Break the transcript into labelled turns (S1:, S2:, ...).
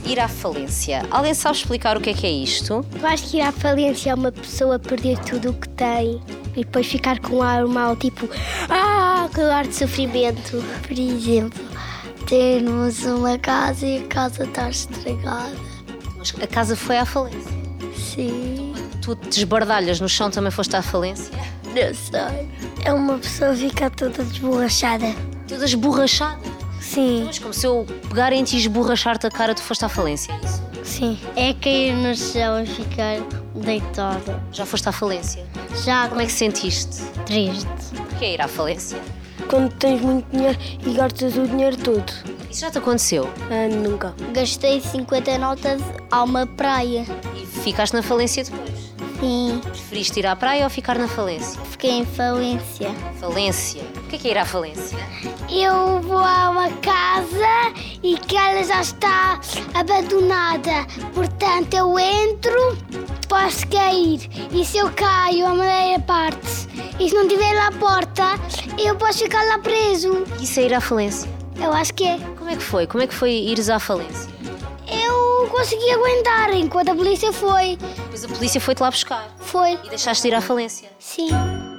S1: Ir à falência. Alguém sabe explicar o que é isto?
S2: Eu acho que ir à falência é uma pessoa perder tudo o que tem e depois ficar com um ar mau, tipo, com ar de sofrimento. Por exemplo, termos uma casa e a casa está estragada.
S1: Mas a casa foi à falência.
S2: Sim,
S1: Tu te desbardalhas no chão, também foste à falência?
S2: não sei. É uma pessoa ficar toda desborrachada.
S1: Toda esborrachada.
S2: Sim,
S1: Mas como se eu pegar em ti e esborrachar-te a cara, tu foste à falência, é isso?
S2: sim. É cair no chão e ficar deitada.
S1: Já foste à falência?
S2: Já
S1: Como é que sentiste?
S2: triste.
S1: Porquê ir à falência?
S2: Quando tens muito dinheiro e gastas o dinheiro todo.
S1: Isso já te aconteceu?
S2: Nunca. Gastei 50 notas a uma praia.
S1: E ficaste na falência depois?
S2: Sim,
S1: Preferiste ir à praia ou ficar na falência?
S2: fiquei em falência.
S1: Falência? O que é ir à falência?
S2: Eu vou a uma casa e que ela já está abandonada. Portanto, eu entro, posso cair. E se eu caio, a madeira parte. E se não tiver lá a porta, eu posso ficar lá preso.
S1: Isso é ir à falência?
S2: Eu acho que é.
S1: Como é que foi? Como é que foi ires à falência?
S2: Eu consegui aguentar enquanto a polícia foi.
S1: Depois a polícia foi-te lá buscar
S2: Foi.
S1: e deixaste de ir à falência.
S2: Sim.